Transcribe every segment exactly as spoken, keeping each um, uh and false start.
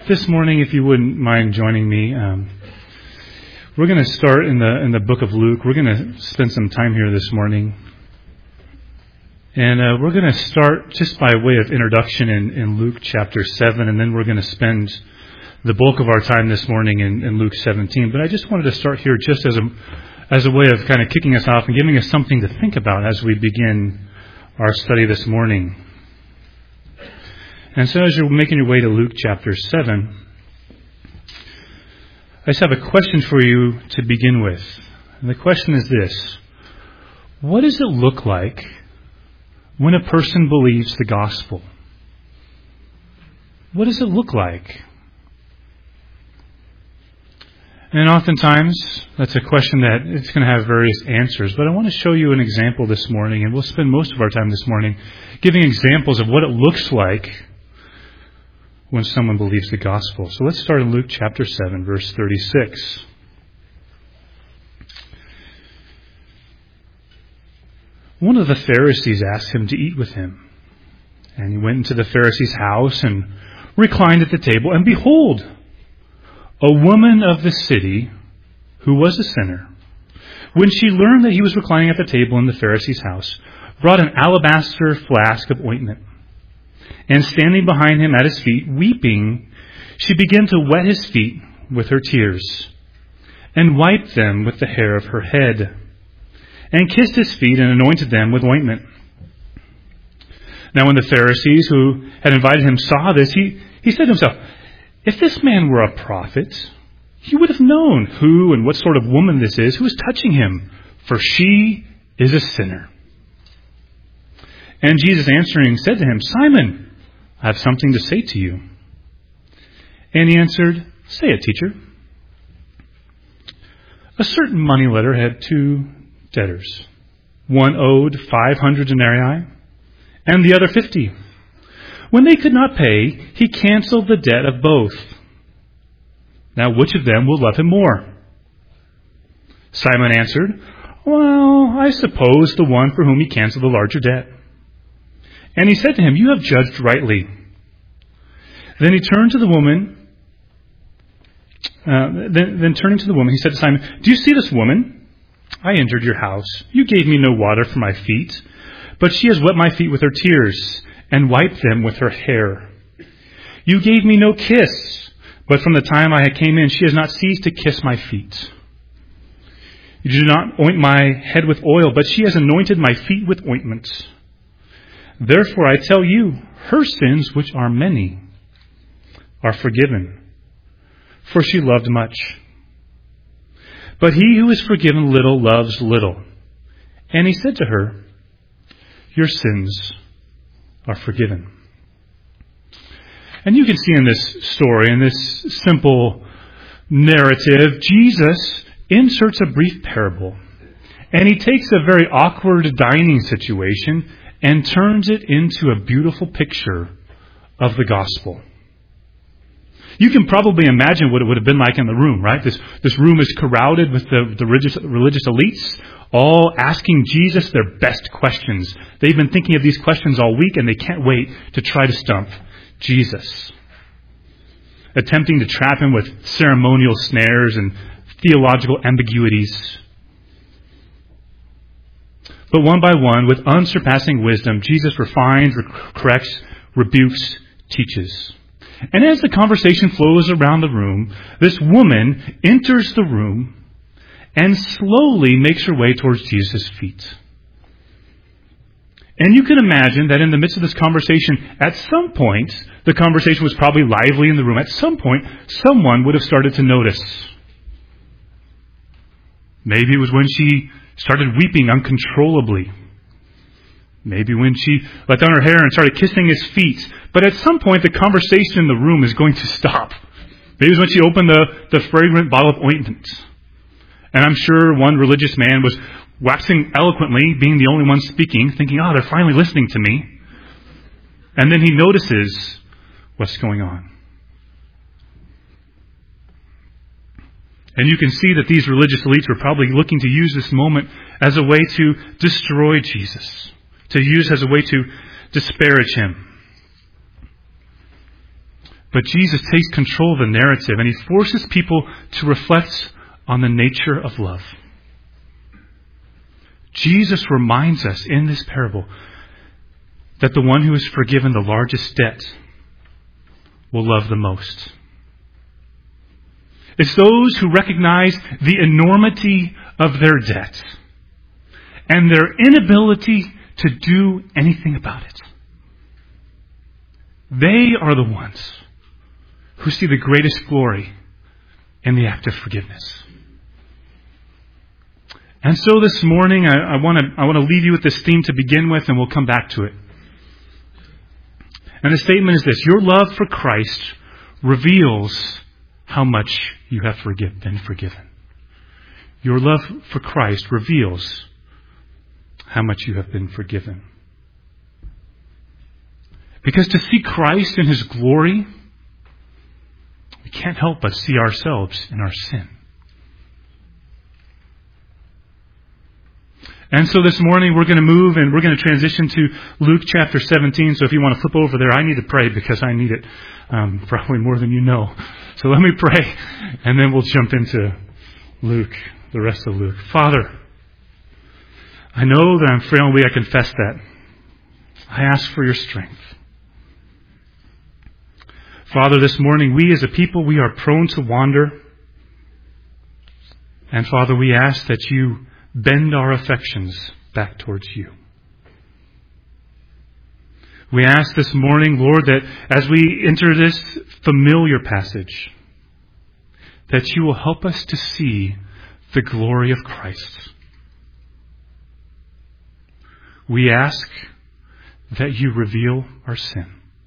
This morning, if you wouldn't mind joining me, um, we're going to start in the in the book of Luke. We're going to spend some time here this morning. And uh, we're going to start just by way of introduction in, in Luke chapter seven, and then we're going to spend the bulk of our time this morning in, in Luke seventeen. But I just wanted to start here just as a as a way of kind of kicking us off and giving us something to think about as we begin our study this morning. And so as you're making your way to Luke chapter seven, I just have a question for you to begin with. And the question is this: what does it look like when a person believes the gospel? What does it look like? And oftentimes, that's a question that it's going to have various answers. But I want to show you an example this morning, and we'll spend most of our time this morning giving examples of what it looks like when someone believes the gospel. So let's start in Luke chapter seven, verse thirty-six. One of the Pharisees asked him to eat with him. And he went into the Pharisee's house and reclined at the table. And behold, a woman of the city who was a sinner, when she learned that he was reclining at the table in the Pharisee's house, brought an alabaster flask of ointment. And standing behind him at his feet, weeping, she began to wet his feet with her tears, and wiped them with the hair of her head, and kissed his feet and anointed them with ointment. Now when the Pharisees who had invited him saw this, he, he said to himself, if this man were a prophet, he would have known who and what sort of woman this is who is touching him, for she is a sinner. And Jesus answering said to him, Simon, I have something to say to you. And he answered, say it, teacher. A certain moneylender had two debtors. One owed five hundred denarii, and the other fifty. When they could not pay, he canceled the debt of both. Now which of them will love him more? Simon answered, well, I suppose the one for whom he canceled the larger debt. And he said to him, you have judged rightly. Then he turned to the woman. Uh, then, then turning to the woman, he said to Simon, do you see this woman? I entered your house. You gave me no water for my feet, but she has wet my feet with her tears and wiped them with her hair. You gave me no kiss, but from the time I came in, she has not ceased to kiss my feet. You did not oint my head with oil, but she has anointed my feet with ointment. Therefore I tell you, her sins, which are many, are forgiven, for she loved much. But he who is forgiven little loves little. And he said to her, your sins are forgiven. And you can see in this story, in this simple narrative, Jesus inserts a brief parable. And he takes a very awkward dining situation and turns it into a beautiful picture of the gospel. You can probably imagine what it would have been like in the room, right? This this room is crowded with the, the religious, religious elites, all asking Jesus their best questions. They've been thinking of these questions all week, and they can't wait to try to stump Jesus, attempting to trap him with ceremonial snares and theological ambiguities. But one by one, with unsurpassing wisdom, Jesus refines, corrects, rebukes, teaches. And as the conversation flows around the room, this woman enters the room and slowly makes her way towards Jesus' feet. And you can imagine that in the midst of this conversation, at some point, the conversation was probably lively in the room. At some point, someone would have started to notice. Maybe it was when she started weeping uncontrollably. Maybe when she let down her hair and started kissing his feet. But at some point, the conversation in the room is going to stop. Maybe it was when she opened the, the fragrant bottle of ointment. And I'm sure one religious man was waxing eloquently, being the only one speaking, thinking, oh, they're finally listening to me. And then he notices what's going on. And you can see that these religious elites were probably looking to use this moment as a way to destroy Jesus, to use as a way to disparage him. But Jesus takes control of the narrative and he forces people to reflect on the nature of love. Jesus reminds us in this parable that the one who has forgiven the largest debt will love the most. It's those who recognize the enormity of their debt and their inability to do anything about it. They are the ones who see the greatest glory in the act of forgiveness. And so this morning, I, I want to I want to leave you with this theme to begin with, and we'll come back to it. And the statement is this: your love for Christ reveals how much you have forgive, been forgiven. Your love for Christ reveals how much you have been forgiven. Because to see Christ in His glory, we can't help but see ourselves in our sin. And so this morning we're going to move and we're going to transition to Luke chapter seventeen. So if you want to flip over there, I need to pray because I need it um, probably more than you know. So let me pray and then we'll jump into Luke, the rest of Luke. Father, I know that I'm frail and weak. I confess that. I ask for your strength. Father, this morning we as a people, we are prone to wander. And Father, we ask that you bend our affections back towards you. We ask this morning, Lord, that as we enter this familiar passage, that you will help us to see the glory of Christ. We ask that you reveal our sin.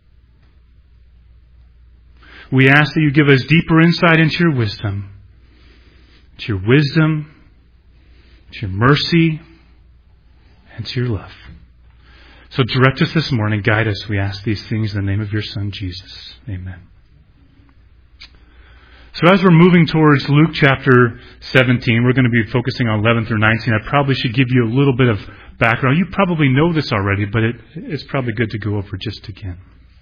We ask that you give us deeper insight into your wisdom, to your wisdom, to your mercy, and to your love. So direct us this morning, guide us. We ask these things in the name of your Son, Jesus. Amen. So as we're moving towards Luke chapter seventeen, we're going to be focusing on eleven through nineteen. I probably should give you a little bit of background. You probably know this already, but it, it's probably good to go over just again.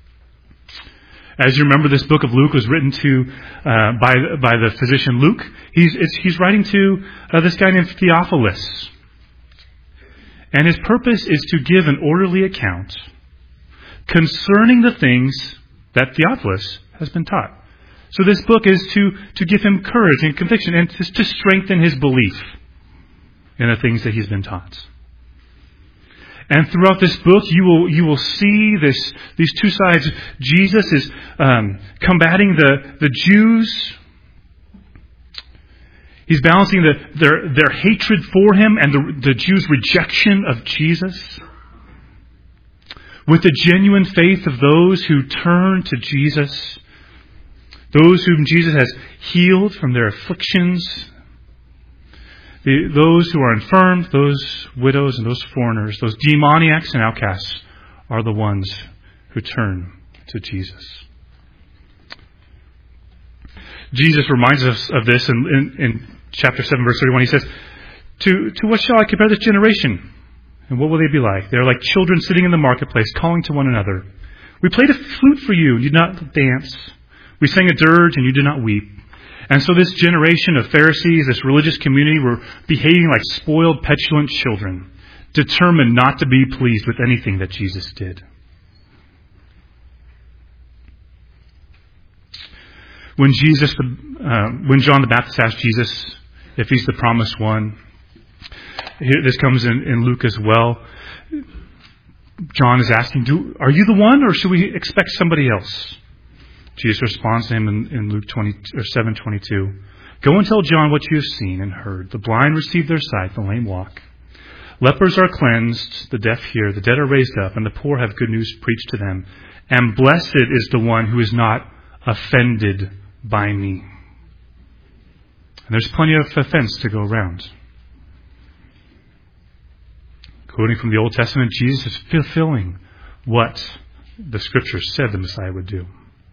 As you remember, this book of Luke was written to uh, by by the physician Luke. He's it's, he's writing to uh, this guy named Theophilus, and his purpose is to give an orderly account concerning the things that Theophilus has been taught. So this book is to to give him courage and conviction and to, to strengthen his belief in the things that he's been taught. And throughout this book, you will you will see this these two sides. Jesus is um, combating the, the Jews. He's balancing the, their their hatred for him and the, the Jews' rejection of Jesus with the genuine faith of those who turn to Jesus, those whom Jesus has healed from their afflictions. The, those who are infirm, those widows and those foreigners, those demoniacs and outcasts are the ones who turn to Jesus. Jesus reminds us of this in, in, in chapter seven, verse thirty-one. He says, to, to what shall I compare this generation? And what will they be like? They are like children sitting in the marketplace, calling to one another. We played a flute for you, and you did not dance. We sang a dirge, and you did not weep. And so this generation of Pharisees, this religious community, were behaving like spoiled, petulant children, determined not to be pleased with anything that Jesus did. When Jesus, uh, when John the Baptist asked Jesus if he's the promised one, here, this comes in, in Luke as well. John is asking, Do, are you the one, or should we expect somebody else? Jesus responds to him in, in Luke twenty or seven twenty-two. Go and tell John what you have seen and heard. The blind receive their sight, the lame walk. Lepers are cleansed, the deaf hear, the dead are raised up, and the poor have good news preached to them. And blessed is the one who is not offended by me. And there's plenty of offense to go around. Quoting from the Old Testament, Jesus is fulfilling what the Scriptures said the Messiah would do.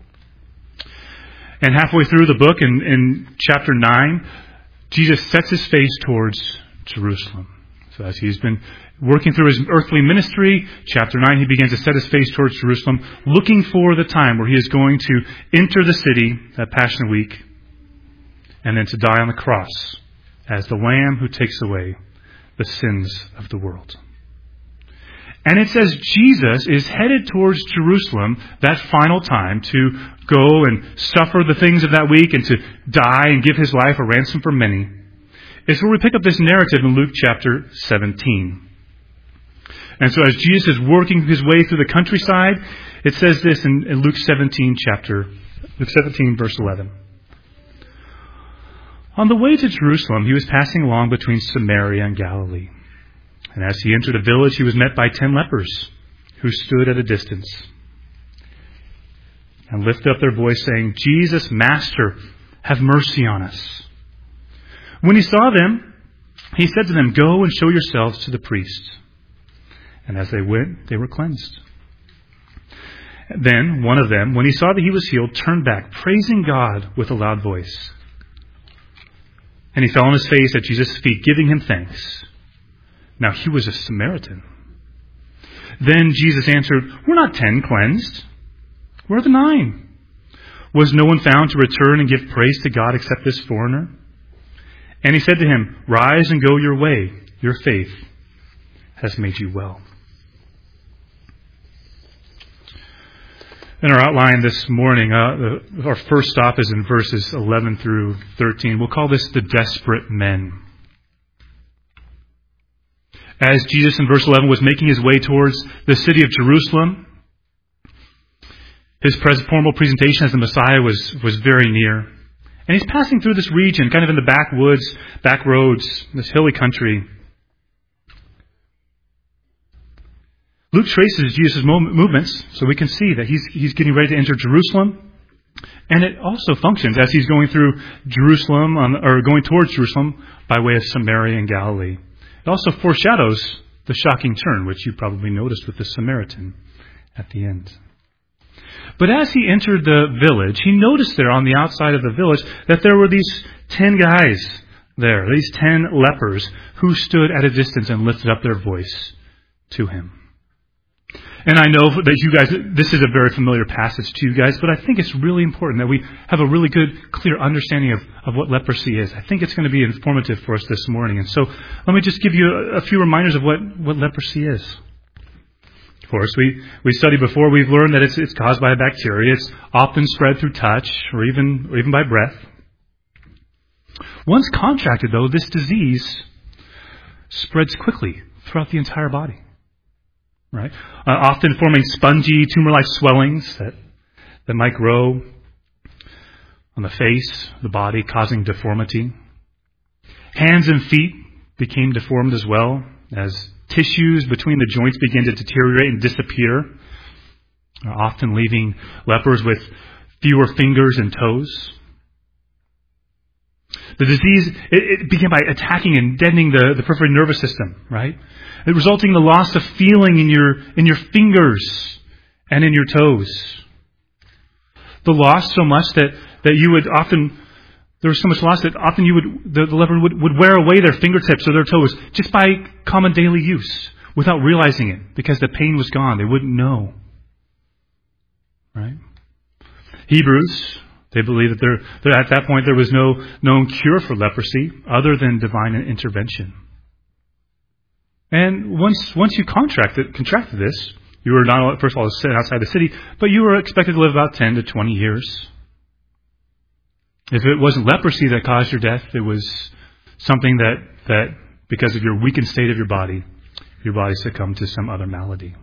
And halfway through the book, in, in chapter nine, Jesus sets his face towards Jerusalem. So as he's been working through his earthly ministry, chapter nine, he begins to set his face towards Jerusalem, looking for the time where he is going to enter the city at Passion Week, and then to die on the cross as the Lamb who takes away the sins of the world. And it says Jesus is headed towards Jerusalem that final time to go and suffer the things of that week and to die and give his life a ransom for many. It's where we pick up this narrative in Luke chapter seventeen. And so as Jesus is working his way through the countryside, it says this in, in Luke seventeen chapter, Luke seventeen verse eleven. On the way to Jerusalem, he was passing along between Samaria and Galilee. And as he entered a village, he was met by ten lepers who stood at a distance and lifted up their voice, saying, "Jesus, Master, have mercy on us." When he saw them, he said to them, "Go and show yourselves to the priests." And as they went, they were cleansed. Then one of them, when he saw that he was healed, turned back, praising God with a loud voice. And he fell on his face at Jesus' feet, giving him thanks. Now he was a Samaritan. Then Jesus answered, "Were not ten cleansed? Where are the nine? Was no one found to return and give praise to God except this foreigner?" And he said to him, "Rise and go your way. Your faith has made you well." In our outline this morning, uh, the, our first stop is in verses eleven through thirteen. We'll call this the desperate men. As Jesus in verse eleven was making his way towards the city of Jerusalem, his pres- formal presentation as the Messiah was, was very near. And he's passing through this region, kind of in the backwoods, back roads, this hilly country. Luke traces Jesus' movements, so we can see that he's he's getting ready to enter Jerusalem. And it also functions as he's going through Jerusalem, on, or going towards Jerusalem by way of Samaria and Galilee. It also foreshadows the shocking turn, which you probably noticed with the Samaritan at the end. But as he entered the village, he noticed there on the outside of the village that there were these ten guys there, these ten lepers, who stood at a distance and lifted up their voice to him. And I know that you guys, this is a very familiar passage to you guys, but I think it's really important that we have a really good, clear understanding of, of what leprosy is. I think it's going to be informative for us this morning. And so let me just give you a, a few reminders of what, what leprosy is. Of course, we, we studied before, we've learned that it's, it's caused by a bacteria. It's often spread through touch or even, or even by breath. Once contracted, though, this disease spreads quickly throughout the entire body. Right, uh, often forming spongy, tumor-like swellings that, that might grow on the face, the body, causing deformity. Hands and feet became deformed as well, as tissues between the joints began to deteriorate and disappear, often leaving lepers with fewer fingers and toes. The disease, it, it began by attacking and deadening the, the peripheral nervous system, right? It resulting in the loss of feeling in your in your fingers and in your toes. The loss so much that, that you would often, there was so much loss that often you would, the, the leper would, would wear away their fingertips or their toes just by common daily use without realizing it because the pain was gone. They wouldn't know. Right? Hebrews, they believe that there, that at that point there was no known cure for leprosy other than divine intervention. And once once you contracted contracted this, you were not first of all sent outside the city, but you were expected to live about ten to twenty years. If it wasn't leprosy that caused your death, it was something that that because of your weakened state of your body, your body succumbed to some other malady.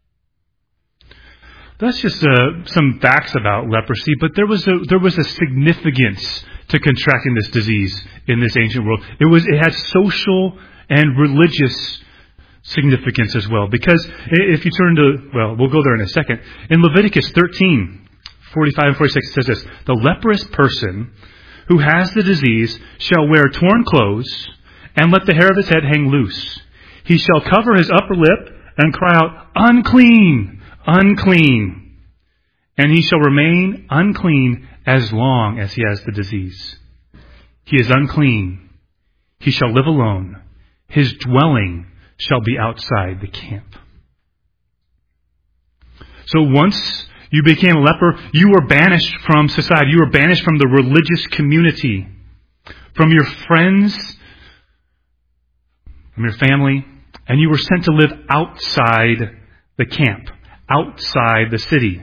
That's just uh, some facts about leprosy, but there was a there was a significance to contracting this disease in this ancient world. It was it had social and religious significance as well. Because if you turn to, well, we'll go there in a second. In Leviticus thirteen, forty-five and forty-six, it says this: "The leprous person who has the disease shall wear torn clothes and let the hair of his head hang loose. He shall cover his upper lip and cry out, 'Unclean, unclean.' And he shall remain unclean as long as he has the disease. He is unclean. He shall live alone. His dwelling shall be outside the camp. So once you became a leper, you were banished from society. You were banished from the religious community, from your friends, from your family, and you were sent to live outside the camp, outside the city.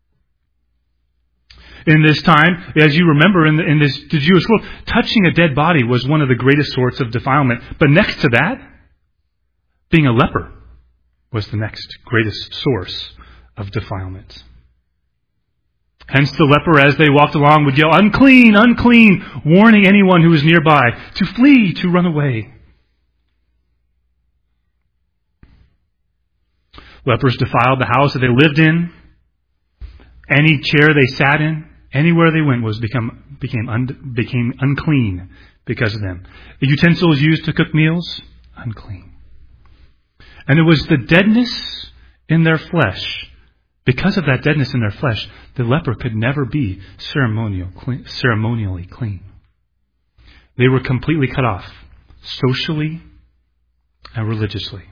In this time, as you remember in, the, in this the Jewish world, touching a dead body was one of the greatest sorts of defilement. But next to that, being a leper was the next greatest source of defilement. Hence the leper, as they walked along, would yell, "Unclean, unclean," warning anyone who was nearby to flee, to run away. Lepers defiled the house that they lived in. Any chair they sat in, anywhere they went, was become became un, became unclean because of them. The utensils used to cook meals, unclean. And it was the deadness in their flesh. Because of that deadness in their flesh, the leper could never be ceremonial, clean, ceremonially clean. They were completely cut off, socially and religiously.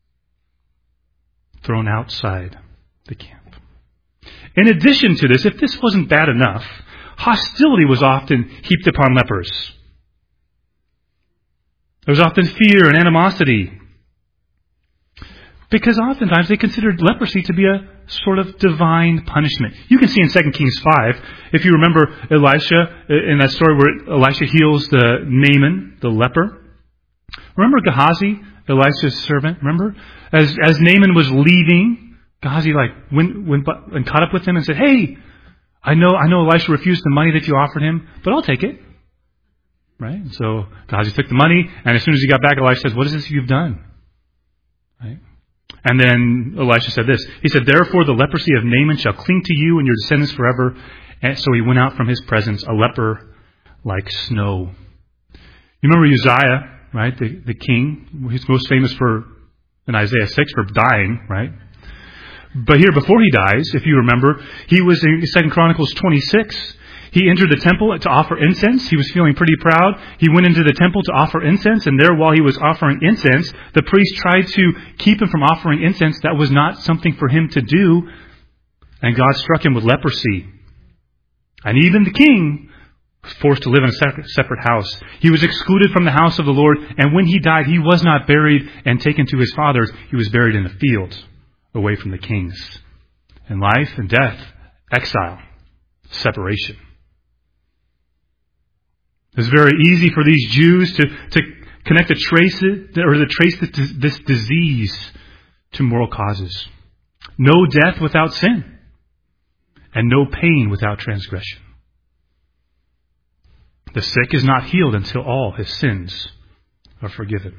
Thrown outside the camp. In addition to this, if this wasn't bad enough, hostility was often heaped upon lepers. There was often fear and animosity, because oftentimes they considered leprosy to be a sort of divine punishment. You can see in Second Kings five, if you remember Elisha, in that story where Elisha heals the Naaman, the leper. Remember Gehazi, Elisha's servant? Remember? As as Naaman was leaving, Gehazi like went, went and caught up with him and said, "Hey, I know I know Elisha refused the money that you offered him, but I'll take it." Right? And so Gehazi took the money, and as soon as he got back, Elisha says, "What is this you've done?" Right? And then Elisha said this. He said, "Therefore the leprosy of Naaman shall cling to you and your descendants forever." And so he went out from his presence, a leper like snow. You remember Uzziah, right? The, the king. He's most famous for, in Isaiah six, for dying, right? But here, before he dies, if you remember, he was in Second Chronicles twenty-six. He entered the temple to offer incense. He was feeling pretty proud. He went into the temple to offer incense, and there, while he was offering incense, the priest tried to keep him from offering incense. That was not something for him to do, and God struck him with leprosy. And even the king was forced to live in a separate house. He was excluded from the house of the Lord, and when he died, he was not buried and taken to his fathers. He was buried in the field, away from the kings. And life and death, exile, separation. It's very easy for these Jews to, to connect a trace it, or to trace this disease to moral causes. No death without sin, and no pain without transgression. The sick is not healed until all his sins are forgiven.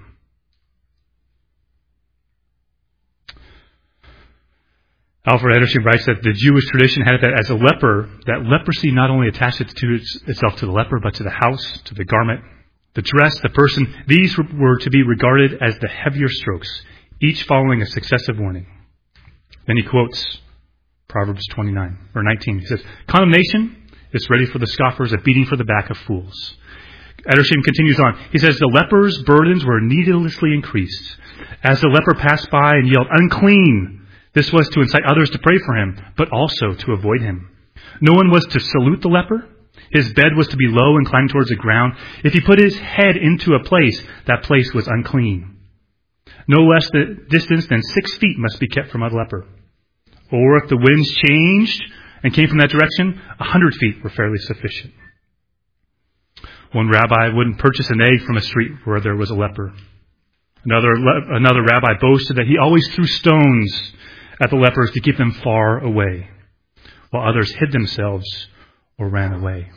Alfred Edersheim writes that the Jewish tradition had it that as a leper, that leprosy not only attached it to its, itself to the leper, but to the house, to the garment, the dress, the person. These were to be regarded as the heavier strokes, each following a successive warning. Then he quotes Proverbs twenty-nine, or nineteen. He says, "Condemnation is ready for the scoffers, a beating for the back of fools." Edersheim continues on. He says, "The leper's burdens were needlessly increased. As the leper passed by and yelled, 'Unclean!' This was to incite others to pray for him, but also to avoid him. No one was to salute the leper. His bed was to be low, inclined towards the ground. If he put his head into a place, that place was unclean. No less the distance than six feet must be kept from a leper. Or if the winds changed and came from that direction, a hundred feet were fairly sufficient." One rabbi wouldn't purchase an egg from a street where there was a leper. Another, another rabbi boasted that he always threw stones at the lepers to keep them far away, while others hid themselves or ran away.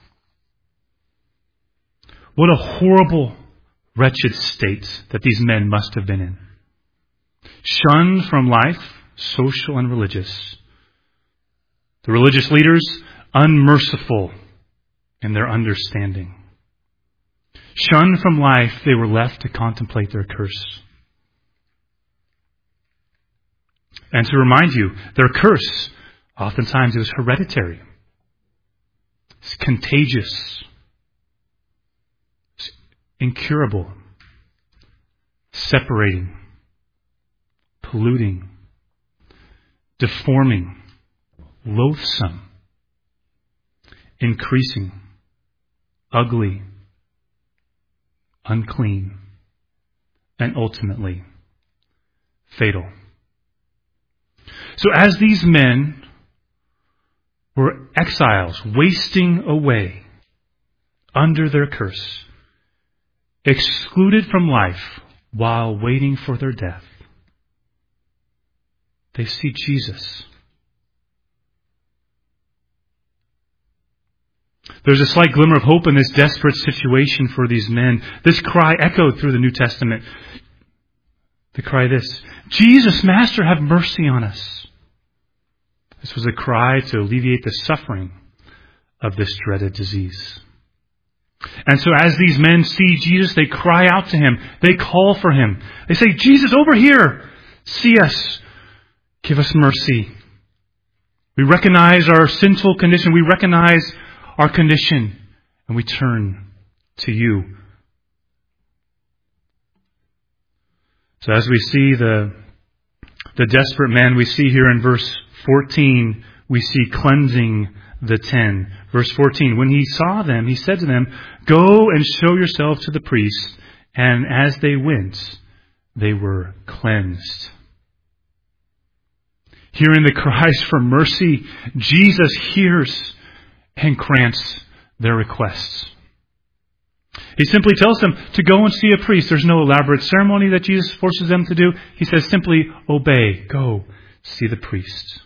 What a horrible, wretched state that these men must have been in. Shunned from life, social and religious. The religious leaders, unmerciful in their understanding. Shunned from life, they were left to contemplate their curse. And to remind you, their curse, oftentimes it was hereditary. It's contagious. It's incurable. separating, polluting, deforming, loathsome, increasing, ugly, unclean, and ultimately fatal. So as these men were exiles, wasting away under their curse, excluded from life while waiting for their death, they see Jesus. There's a slight glimmer of hope in this desperate situation for these men. This cry echoed through the New Testament. The cry this, Jesus, Master, have mercy on us. This was a cry to alleviate the suffering of this dreaded disease. And so as these men see Jesus, they cry out to him. They call for him. They say, Jesus, over here, see us. Give us mercy. We recognize our sinful condition. We recognize our condition, and we turn to you. So as we see the, the desperate men, we see here in verse fourteen, we see cleansing the ten. Verse fourteen, when he saw them, he said to them, go and show yourself to the priest. And as they went, they were cleansed. Hearing the cries for mercy, Jesus hears and grants their requests. He simply tells them to go and see a priest. There's no elaborate ceremony that Jesus forces them to do. He says simply, obey, go, see the priest.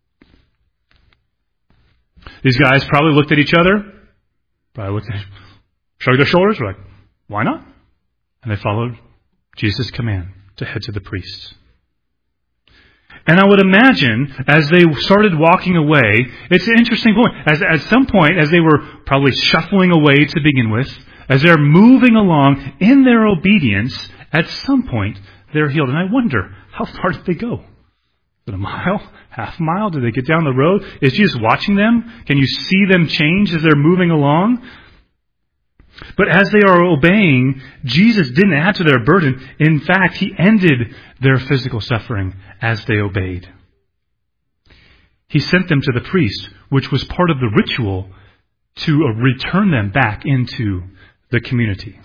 These guys probably looked at each other, probably looked at, shrugged their shoulders, were like, why not? And they followed Jesus' command to head to the priest. And I would imagine, as they started walking away, it's an interesting point. As at some point, as they were probably shuffling away to begin with, as they're moving along in their obedience, at some point they're healed. And I wonder, how far did they go? Is it a mile? Half a mile? Did they get down the road? Is Jesus watching them? Can you see them change as they're moving along? But as they are obeying, Jesus didn't add to their burden. In fact, he ended their physical suffering as they obeyed. He sent them to the priest, which was part of the ritual to return them back into the community.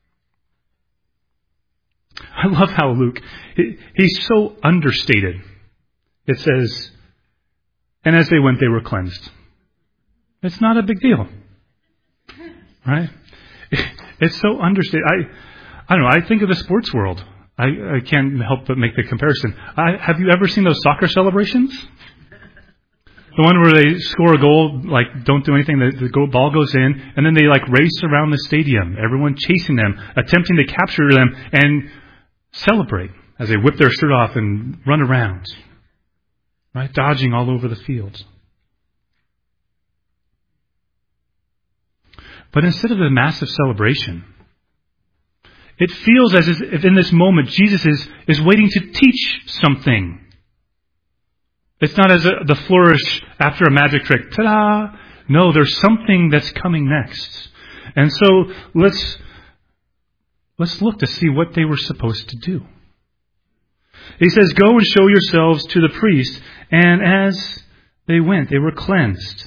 I love how Luke, he's so understated. It says, and as they went, they were cleansed. It's not a big deal. Right? It's so understated. I, I don't know. I think of the sports world. I, I can't help but make the comparison. I, have you ever seen those soccer celebrations? The one where they score a goal, like don't do anything, the, the goal, ball goes in, and then they like race around the stadium, everyone chasing them, attempting to capture them, and celebrate as they whip their shirt off and run around, right, dodging all over the field. But instead of a massive celebration, it feels as if in this moment Jesus is, is waiting to teach something. It's not as a, the flourish after a magic trick. Ta-da! No, there's something that's coming next. And so let's let's look to see what they were supposed to do. He says, go and show yourselves to the priest. And as they went, they were cleansed.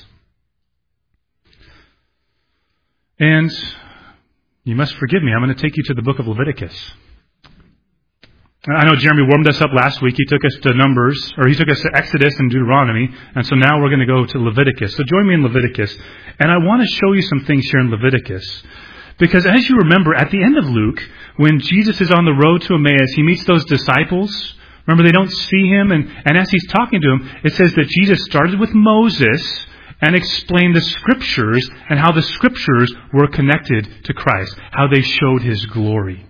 And you must forgive me, I'm going to take you to the book of Leviticus. I know Jeremy warmed us up last week. He took us to Numbers, or he took us to Exodus and Deuteronomy, and so now we're going to go to Leviticus. So join me in Leviticus. And I want to show you some things here in Leviticus. Because as you remember, at the end of Luke, when Jesus is on the road to Emmaus, he meets those disciples. Remember, they don't see him, and, and as he's talking to them, it says that Jesus started with Moses and explained the Scriptures and how the Scriptures were connected to Christ, how they showed his glory.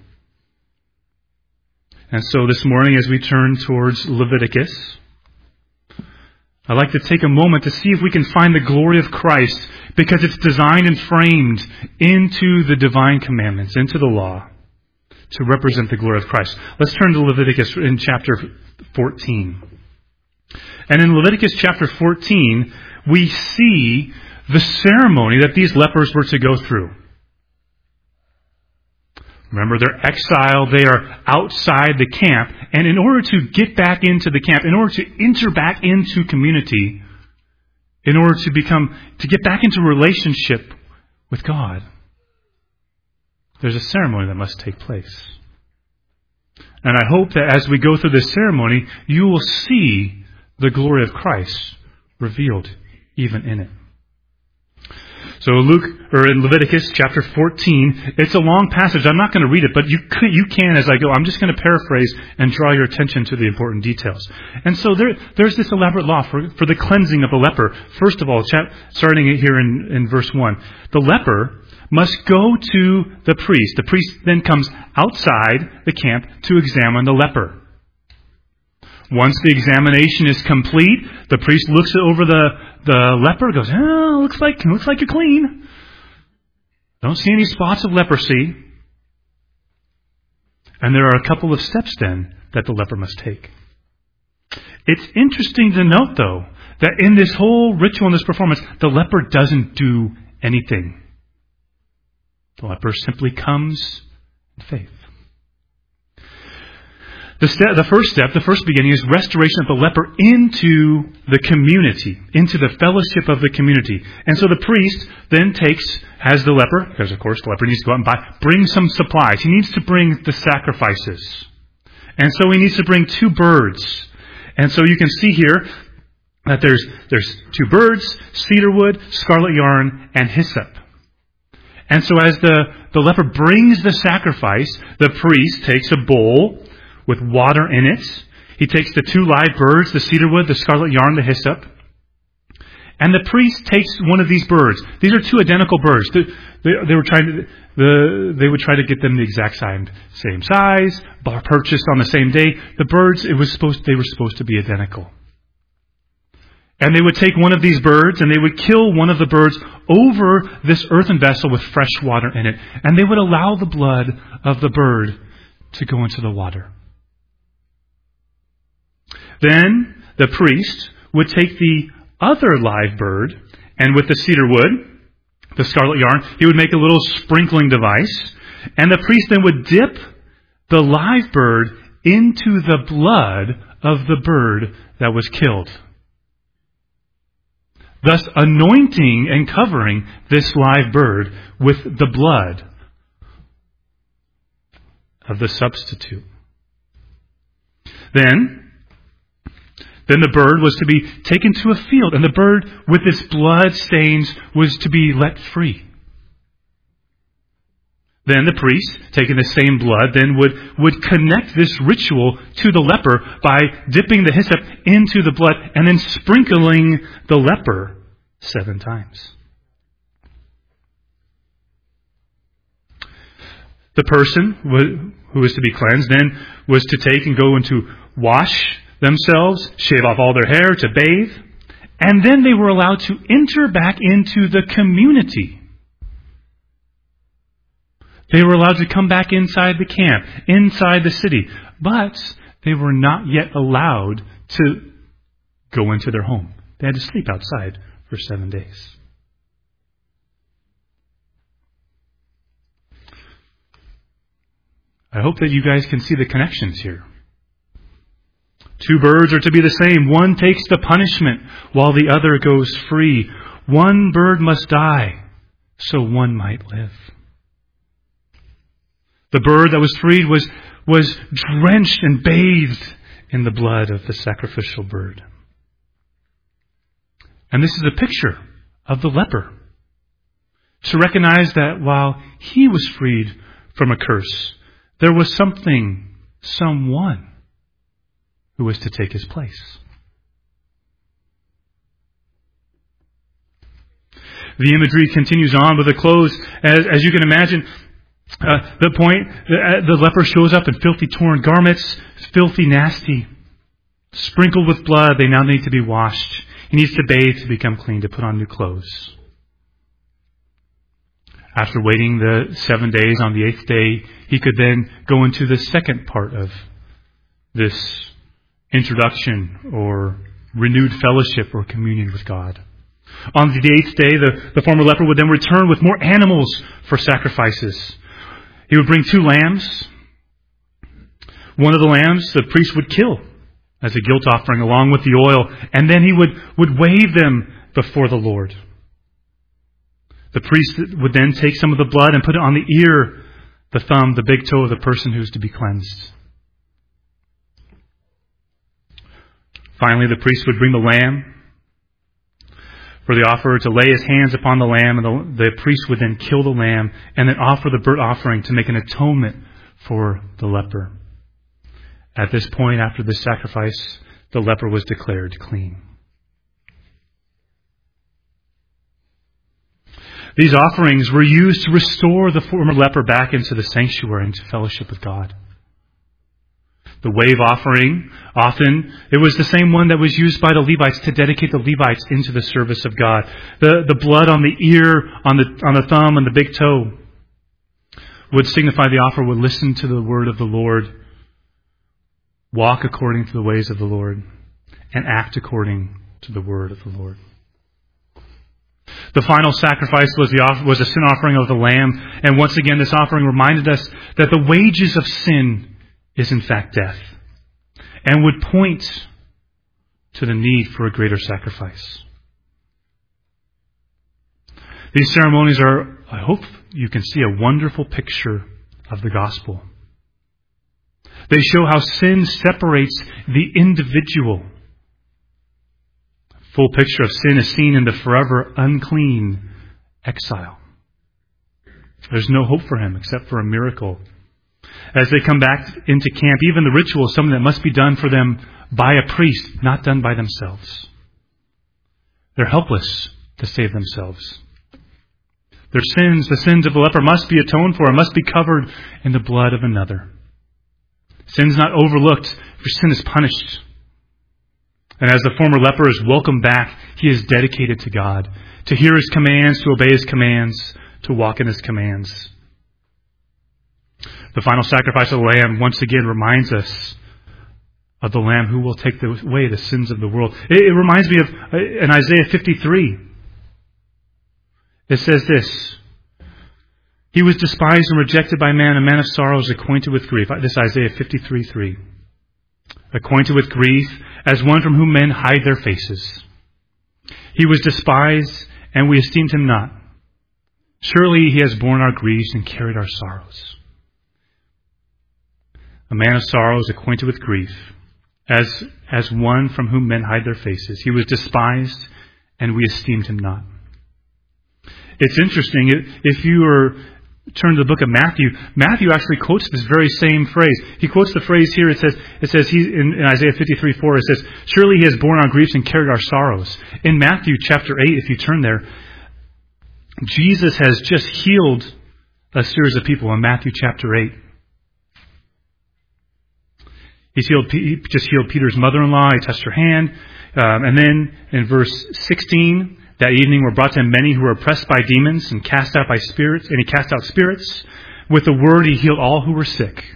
And so this morning, as we turn towards Leviticus, I'd like to take a moment to see if we can find the glory of Christ, because it's designed and framed into the divine commandments, into the law, to represent the glory of Christ. Let's turn to Leviticus in chapter fourteen. And in Leviticus chapter fourteen, we see the ceremony that these lepers were to go through. Remember, they're exiled. They are outside the camp. And in order to get back into the camp, in order to enter back into community, in order to become, to get back into relationship with God, there's a ceremony that must take place. And I hope that as we go through this ceremony, you will see the glory of Christ revealed even in it. So Luke, or in Leviticus chapter fourteen, it's a long passage. I'm not going to read it, but you can, you can as I go. I'm just going to paraphrase and draw your attention to the important details. And so there, there's this elaborate law for, for the cleansing of the leper. First of all, chap, starting it here in, in verse one, the leper must go to the priest. The priest then comes outside the camp to examine the leper. Once the examination is complete, the priest looks over the, the leper, goes, oh, looks like, looks like you're clean. Don't see any spots of leprosy. And there are a couple of steps then that the leper must take. It's interesting to note, though, that in this whole ritual, in this performance, the leper doesn't do anything. The leper simply comes in faith. The, step, the first step, the first beginning, is restoration of the leper into the community, into the fellowship of the community. And so the priest then takes, has the leper, because of course the leper needs to go out and buy, bring some supplies. He needs to bring the sacrifices. And so he needs to bring two birds. And so you can see here that there's, there's two birds, cedar wood, scarlet yarn, and hyssop. And so as the, the leper brings the sacrifice, the priest takes a bowl with water in it. He takes the two live birds, the cedar wood, the scarlet yarn, the hyssop. And the priest takes one of these birds. These are two identical birds. They, they, they were trying to, the, they would try to get them the exact same, same size, purchased on the same day. The birds, it was supposed, they were supposed to be identical. And they would take one of these birds and they would kill one of the birds over this earthen vessel with fresh water in it. And they would allow the blood of the bird to go into the water. Then the priest would take the other live bird, and with the cedar wood, the scarlet yarn, he would make a little sprinkling device, and the priest then would dip the live bird into the blood of the bird that was killed, thus anointing and covering this live bird with the blood of the substitute. Then, Then the bird was to be taken to a field, and the bird with its blood stains was to be let free. Then the priest, taking the same blood, then would, would connect this ritual to the leper by dipping the hyssop into the blood and then sprinkling the leper seven times. The person who was to be cleansed then was to take and go into wash themselves, shave off all their hair to bathe, and then they were allowed to enter back into the community. They were allowed to come back inside the camp, inside the city, but they were not yet allowed to go into their home. They had to sleep outside for seven days. I hope that you guys can see the connections here. Two birds are to be the same. One takes the punishment while the other goes free. One bird must die so one might live. The bird that was freed was, was drenched and bathed in the blood of the sacrificial bird. And this is a picture of the leper. To recognize that while he was freed from a curse, there was something, someone, who was to take his place. The imagery continues on with the clothes. As, as you can imagine, uh, the point, the, the leper shows up in filthy torn garments, filthy, nasty, sprinkled with blood. They now need to be washed. He needs to bathe to become clean, to put on new clothes. After waiting the seven days, on the eighth day, he could then go into the second part of this introduction or renewed fellowship or communion with God. On the eighth day, the, the former leper would then return with more animals for sacrifices. He would bring two lambs. One of the lambs the priest would kill as a guilt offering along with the oil, and then he would, would wave them before the Lord. The priest would then take some of the blood and put it on the ear, the thumb, the big toe of the person who is to be cleansed. Finally, the priest would bring the lamb for the offerer to lay his hands upon the lamb, and the, the priest would then kill the lamb and then offer the burnt offering to make an atonement for the leper. At this point, after this sacrifice, the leper was declared clean. These offerings were used to restore the former leper back into the sanctuary and to fellowship with God. The wave offering, often, it was the same one that was used by the Levites to dedicate the Levites into the service of God. The, the blood on the ear, on the, on the thumb, and the big toe would signify the offerer would listen to the word of the Lord, walk according to the ways of the Lord, and act according to the word of the Lord. The final sacrifice was the off- was a sin offering of the lamb, and once again this offering reminded us that the wages of sin is in fact death, and would point to the need for a greater sacrifice. These ceremonies are, I hope you can see, a wonderful picture of the gospel. They show how sin separates the individual. Full picture of sin is seen in the forever unclean exile. There's no hope for him except for a miracle. As they come back into camp, even the ritual is something that must be done for them by a priest, not done by themselves. They're helpless to save themselves. Their sins, the sins of the leper, must be atoned for and must be covered in the blood of another. Sin is not overlooked, for sin is punished. And as the former leper is welcomed back, he is dedicated to God, to hear His commands, to obey His commands, to walk in His commands. The final sacrifice of the Lamb once again reminds us of the Lamb who will take away the sins of the world. It, it reminds me of uh, in Isaiah fifty-three. It says this: He was despised and rejected by man, a man of sorrows, acquainted with grief. This is Isaiah fifty-three three. Acquainted with grief, as one from whom men hide their faces. He was despised, and we esteemed Him not. Surely He has borne our griefs and carried our sorrows. A man of sorrows, acquainted with grief, as, as one from whom men hide their faces. He was despised, and we esteemed Him not. It's interesting, if you are turn to the book of Matthew, Matthew actually quotes this very same phrase. He quotes the phrase here, it says, it says he, in, in Isaiah fifty-three four, it says, surely He has borne our griefs and carried our sorrows. In Matthew chapter eight, if you turn there, Jesus has just healed a series of people in Matthew chapter eight. He's healed, he just healed Peter's mother-in-law. He touched her hand. Um, and then in verse sixteen, that evening were brought to Him many who were oppressed by demons and cast out by spirits. And He cast out spirits. With the word He healed all who were sick.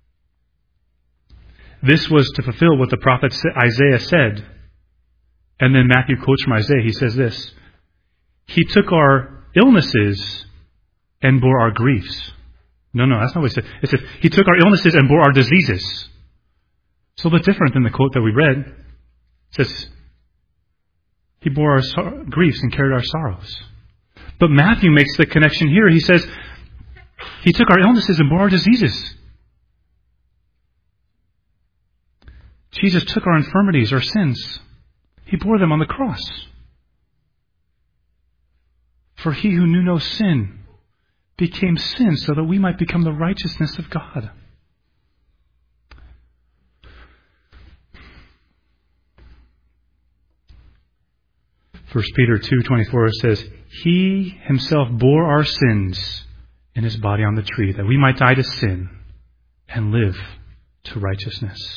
This was to fulfill what the prophet Isaiah said. And then Matthew quotes from Isaiah. He says this: He took our illnesses and bore our griefs. No, no, that's not what He said. It said, He took our illnesses and bore our diseases. It's a little bit different than the quote that we read. It says, He bore our sor- griefs and carried our sorrows. But Matthew makes the connection here. He says, He took our illnesses and bore our diseases. Jesus took our infirmities, our sins. He bore them on the cross. For He who knew no sin became sin so that we might become the righteousness of God. First Peter two twenty-four says, He Himself bore our sins in His body on the tree, that we might die to sin and live to righteousness.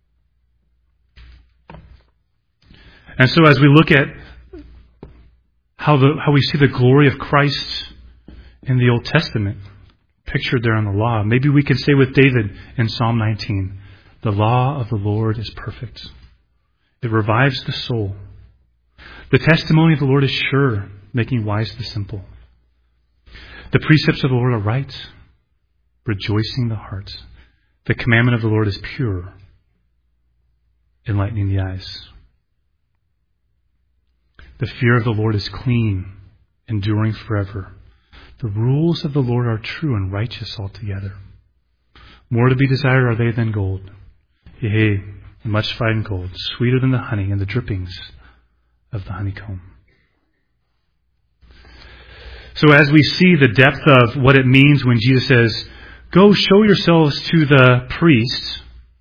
And so as we look at how the how we see the glory of Christ in the Old Testament, pictured there in the law, maybe we can say with David in Psalm nineteen, the law of the Lord is perfect. It revives the soul. The testimony of the Lord is sure, making wise the simple. The precepts of the Lord are right, rejoicing the heart. The commandment of the Lord is pure, enlightening the eyes. The fear of the Lord is clean, enduring forever. The rules of the Lord are true and righteous altogether. More to be desired are they than gold, yea, much fine gold, sweeter than the honey and the drippings of the honeycomb. So as we see the depth of what it means when Jesus says, go show yourselves to the priest,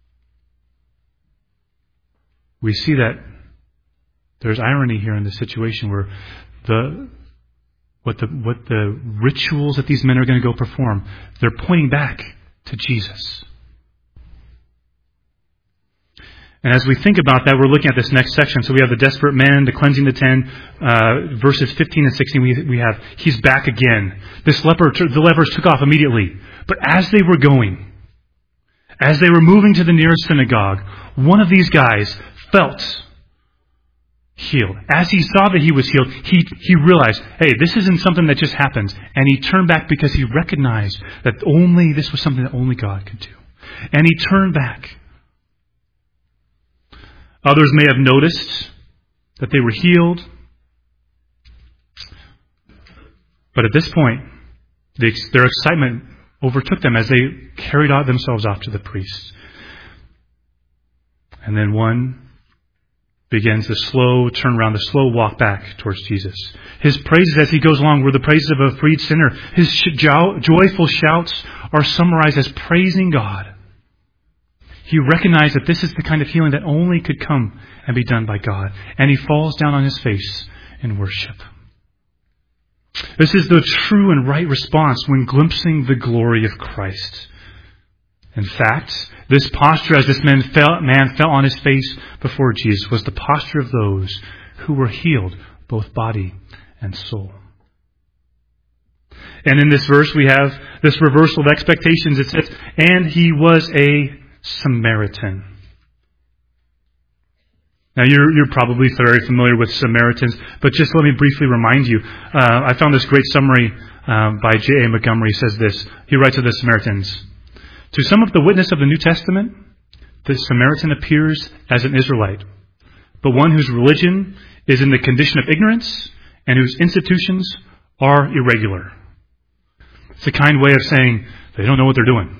we see that there's irony here in this situation where the what the what the rituals that these men are going to go perform, they're pointing back to Jesus. And as we think about that, we're looking at this next section. So we have the desperate men, the cleansing the ten, uh, verses fifteen and sixteen. We, we have, he's back again. This leper, the lepers took off immediately. But as they were going, as they were moving to the nearest synagogue, one of these guys felt healed. As he saw that he was healed, he, he realized, hey, this isn't something that just happens. And he turned back because he recognized that only, this was something that only God could do. And he turned back. Others may have noticed that they were healed. But at this point, the, their excitement overtook them as they carried out themselves off to the priest. And then one begins the slow turnaround, the slow walk back towards Jesus. His praises as he goes along were the praises of a freed sinner. His jo- joyful shouts are summarized as praising God. He recognized that this is the kind of healing that only could come and be done by God. And he falls down on his face in worship. This is the true and right response when glimpsing the glory of Christ. In fact, this posture as this man fell, man fell on his face before Jesus was the posture of those who were healed, both body and soul. And in this verse we have this reversal of expectations. It says, and he was a Samaritan. Now you're you're probably very familiar with Samaritans, but just let me briefly remind you. Uh, I found this great summary um, by J A Montgomery. He says this. He writes of the Samaritans. To sum up the witness of the New Testament, the Samaritan appears as an Israelite, but one whose religion is in the condition of ignorance and whose institutions are irregular. It's a kind way of saying they don't know what they're doing.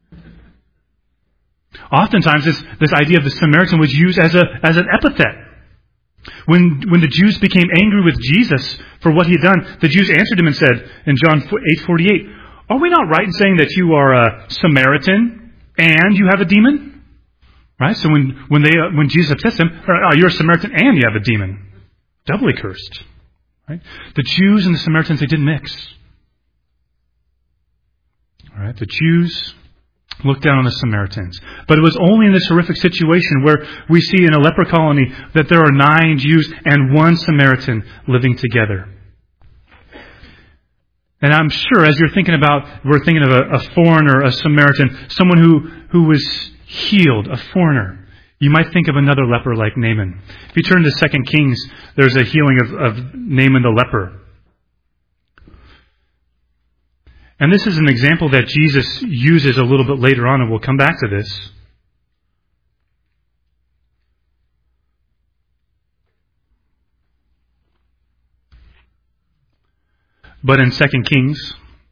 Oftentimes, this, this idea of the Samaritan was used as a as an epithet. When when the Jews became angry with Jesus for what he had done, the Jews answered him and said in John eight forty-eight, "Are we not right in saying that you are a Samaritan and you have a demon?" Right. So when when they uh, when Jesus upsets them, oh, you're a Samaritan and you have a demon, doubly cursed. Right. The Jews and the Samaritans, they didn't mix. All right. The Jews looked down on the Samaritans. But it was only in this horrific situation where we see in a leper colony that there are nine Jews and one Samaritan living together. And I'm sure as you're thinking about, we're thinking of a, a foreigner, a Samaritan, someone who, who was healed, a foreigner. You might think of another leper like Naaman. If you turn to Second Kings, there's a healing of, of Naaman the leper. And this is an example that Jesus uses a little bit later on, and we'll come back to this. But in Second Kings,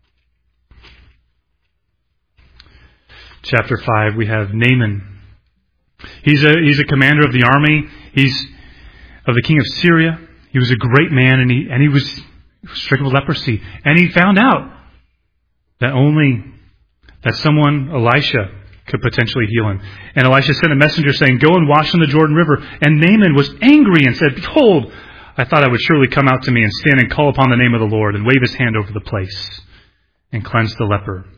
chapter five, we have Naaman. He's a he's a commander of the army. He's of the king of Syria. He was a great man, and he and he was stricken with leprosy. And he found out that only that someone, Elisha, could potentially heal him. And Elisha sent a messenger saying, "Go and wash in the Jordan River." And Naaman was angry and said, "Behold, I thought I would surely come out to me and stand and call upon the name of the Lord and wave his hand over the place and cleanse the leper."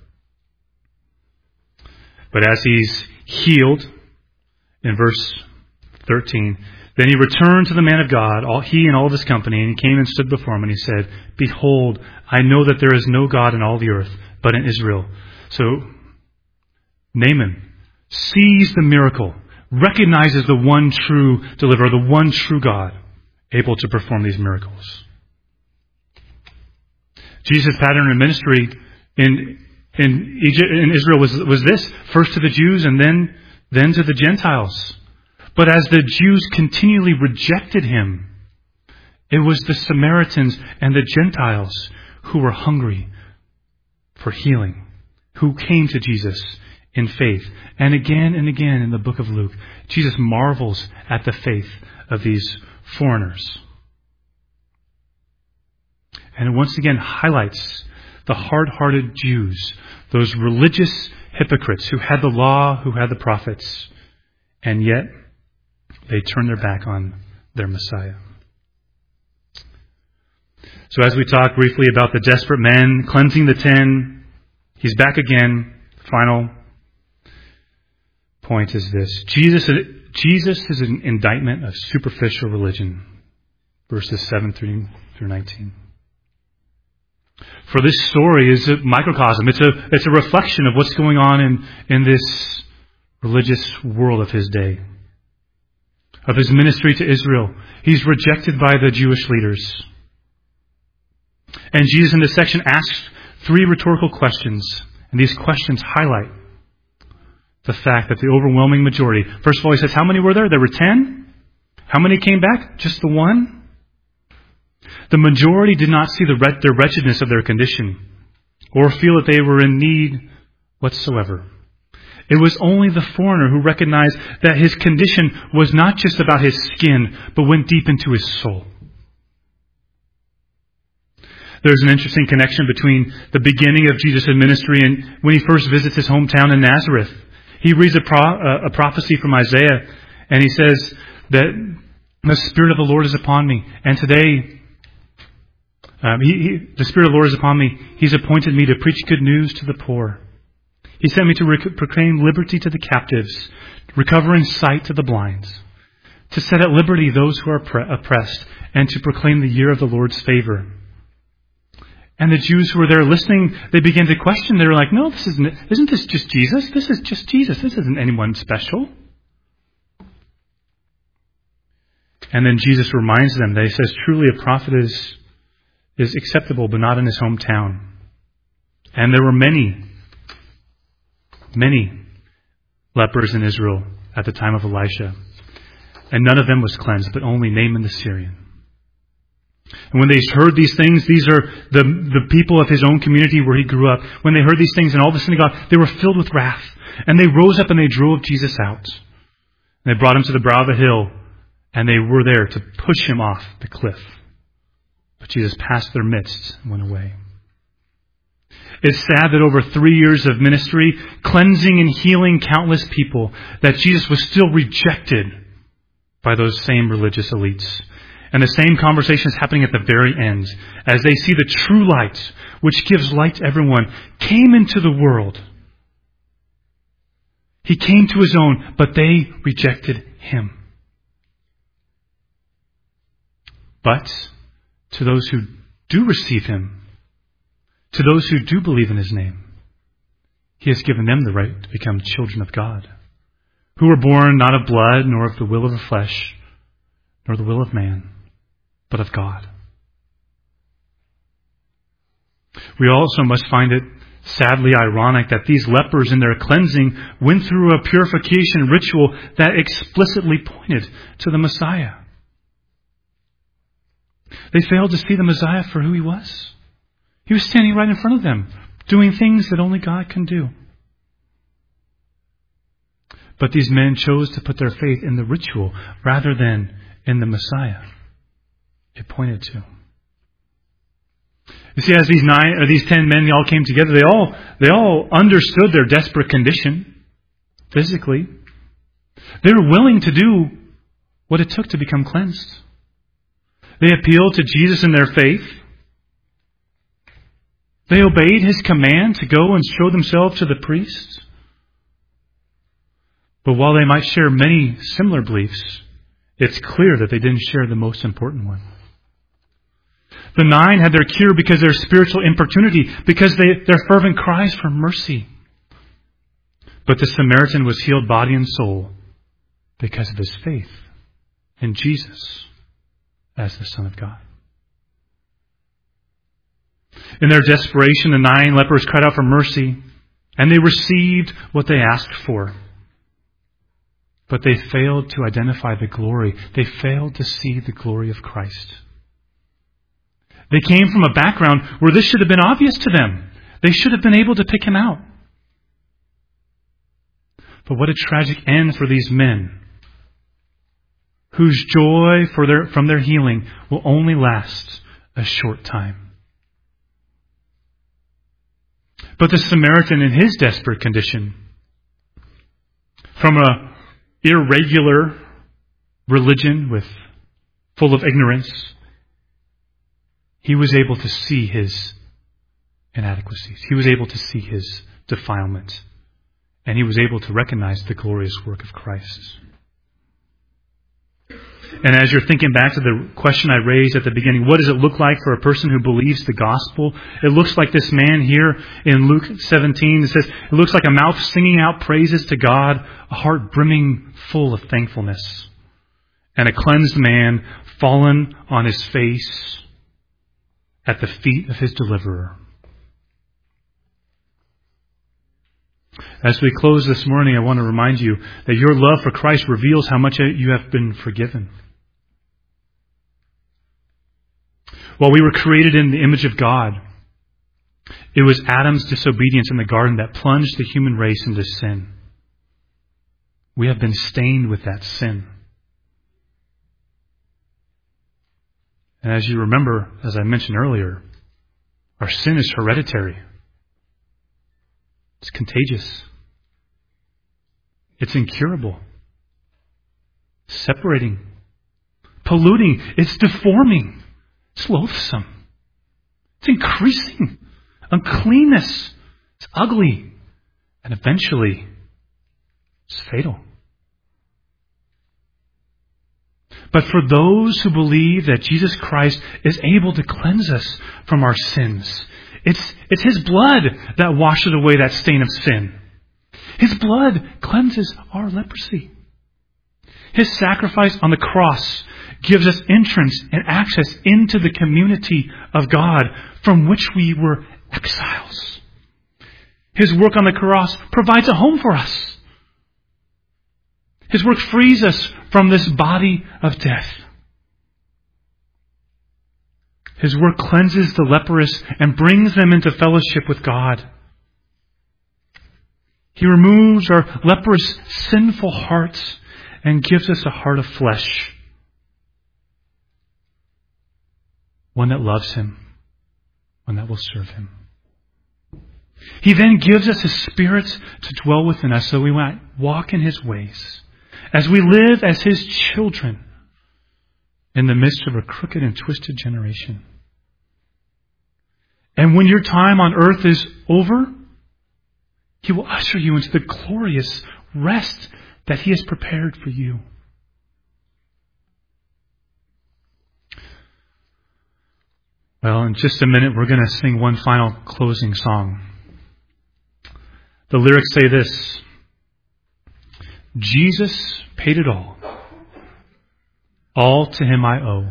But as he's healed, in verse thirteen, then he returned to the man of God, all, he and all of his company, and he came and stood before him, and he said, "Behold, I know that there is no God in all the earth, but in Israel." So Naaman sees the miracle, recognizes the one true deliverer, the one true God, able to perform these miracles. Jesus' pattern of ministry in in Egypt, in Israel was, was this, first to the Jews and then, then to the Gentiles. But as the Jews continually rejected him, it was the Samaritans and the Gentiles who were hungry for healing, who came to Jesus in faith. And again and again in the book of Luke, Jesus marvels at the faith of these foreigners. And it once again highlights the hard-hearted Jews, those religious hypocrites who had the law, who had the prophets, and yet they turned their back on their Messiah. So as we talk briefly about the desperate men cleansing the ten, he's back again. Final point is this. Jesus, Jesus is an indictment of superficial religion. Verses seven through nineteen. For this story is a microcosm. It's a, it's a reflection of what's going on in, in this religious world of his day. Of his ministry to Israel. He's rejected by the Jewish leaders. And Jesus in this section asks three rhetorical questions. And these questions highlight the fact that the overwhelming majority... First of all, he says, how many were there? There were ten. How many came back? Just the one. The majority did not see the, the wretchedness of their condition or feel that they were in need whatsoever. It was only the foreigner who recognized that his condition was not just about his skin, but went deep into his soul. There's an interesting connection between the beginning of Jesus' ministry and when he first visits his hometown in Nazareth. He reads a, pro, a prophecy from Isaiah, and he says that the Spirit of the Lord is upon me. And today, um, he, he, the Spirit of the Lord is upon me. He's appointed me to preach good news to the poor. He sent me to rec- proclaim liberty to the captives, recovering sight to the blind, to set at liberty those who are pre- oppressed, and to proclaim the year of the Lord's favor. And the Jews who were there listening, they began to question. They were like, no, this isn't, isn't this just Jesus? This is just Jesus. This isn't anyone special. And then Jesus reminds them, that he says, truly a prophet is, is acceptable, but not in his hometown. And there were many, many lepers in Israel at the time of Elisha. And none of them was cleansed, but only Naaman the Syrian. And when they heard these things, these are the, the people of his own community where he grew up. When they heard these things in all the synagogue, they were filled with wrath. And they rose up and they drove Jesus out. And they brought him to the brow of a hill. And they were there to push him off the cliff. But Jesus passed their midst and went away. It's sad that over three years of ministry, cleansing and healing countless people, that Jesus was still rejected by those same religious elites. And the same conversation is happening at the very end, as they see the true light, which gives light to everyone, came into the world. He came to his own, but they rejected him. But to those who do receive him, to those who do believe in his name, he has given them the right to become children of God, who were born not of blood, nor of the will of the flesh, nor the will of man, but of God. We also must find it sadly ironic that these lepers in their cleansing went through a purification ritual that explicitly pointed to the Messiah. They failed to see the Messiah for who he was. He was standing right in front of them, doing things that only God can do. But these men chose to put their faith in the ritual rather than in the Messiah it pointed to. You see, as these nine or these ten men they all came together, they all they all understood their desperate condition physically. They were willing to do what it took to become cleansed. They appealed to Jesus in their faith. They obeyed his command to go and show themselves to the priests. But while they might share many similar beliefs, it's clear that they didn't share the most important one. The nine had their cure because of their spiritual importunity, because they, their fervent cries for mercy. But the Samaritan was healed body and soul because of his faith in Jesus as the Son of God. In their desperation, the nine lepers cried out for mercy. and they received what they asked for. But they failed to identify the glory. They failed to see the glory of Christ. They came from a background where this should have been obvious to them. They should have been able to pick him out. But what a tragic end for these men, whose joy for their, from their healing will only last a short time. But the Samaritan in his desperate condition, from a irregular religion with full of ignorance, he was able to see his inadequacies. He was able to see his defilement. And he was able to recognize the glorious work of Christ. And as you're thinking back to the question I raised at the beginning, what does it look like for a person who believes the gospel? It looks like this man here in Luke seventeen. It says, it looks like a mouth singing out praises to God, a heart brimming full of thankfulness, and a cleansed man fallen on his face at the feet of his deliverer. As we close this morning, I want to remind you that your love for Christ reveals how much you have been forgiven. While we were created in the image of God, it was Adam's disobedience in the garden that plunged the human race into sin. We have been stained with that sin. And as you remember, as I mentioned earlier, our sin is hereditary. It's contagious. It's incurable. Separating. Polluting. It's deforming. It's loathsome. It's increasing. Uncleanness. It's ugly. And eventually, it's fatal. But for those who believe that Jesus Christ is able to cleanse us from our sins, it's, it's His blood that washes away that stain of sin. His blood cleanses our leprosy. His sacrifice on the cross gives us entrance and access into the community of God from which we were exiles. His work on the cross provides a home for us. His work frees us from this body of death. His work cleanses the leprous and brings them into fellowship with God. He removes our leprous, sinful hearts and gives us a heart of flesh. One that loves Him. One that will serve Him. He then gives us His Spirit to dwell within us so we might walk in His ways, as we live as His children in the midst of a crooked and twisted generation. And when your time on earth is over, He will usher you into the glorious rest that He has prepared for you. Well, in just a minute, we're going to sing one final closing song. The lyrics say this: Jesus paid it all. All to Him I owe.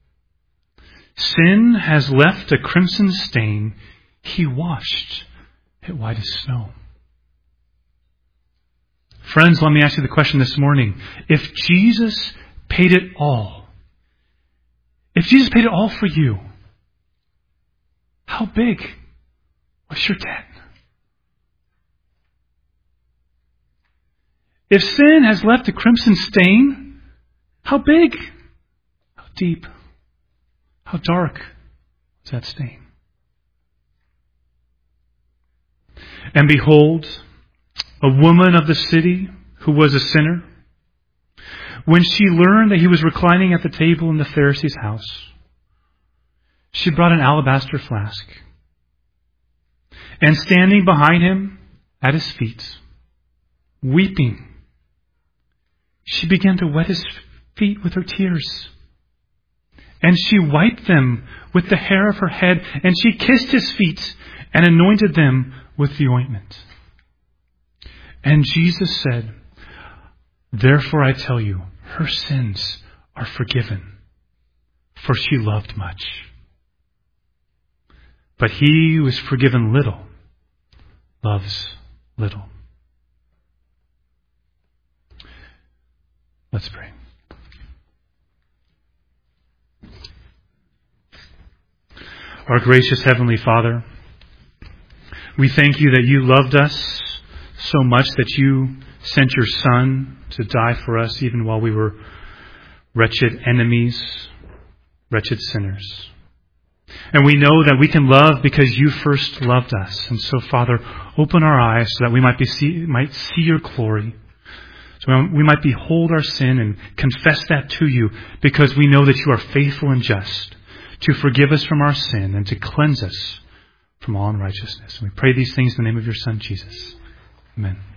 Sin has left a crimson stain. He washed it white as snow. Friends, let me ask you the question this morning. If Jesus paid it all, if Jesus paid it all for you, how big was your debt? If sin has left a crimson stain, how big, how deep, how dark was that stain? And behold, a woman of the city who was a sinner, when she learned that He was reclining at the table in the Pharisee's house, she brought an alabaster flask, and standing behind Him at His feet, weeping, she began to wet His feet with her tears. And she wiped them with the hair of her head, and she kissed His feet and anointed them with the ointment. And Jesus said, "Therefore I tell you, her sins are forgiven, for she loved much. But he who is forgiven little loves little. Let's pray. Our gracious Heavenly Father, we thank you that you loved us so much that you sent your Son to die for us even while we were wretched enemies, wretched sinners. And we know that we can love because you first loved us. And so, Father, open our eyes so that we might be see, might see your glory. So we might behold our sin and confess that to you, because we know that you are faithful and just to forgive us from our sin and to cleanse us from all unrighteousness. And we pray these things in the name of your Son, Jesus. Amen.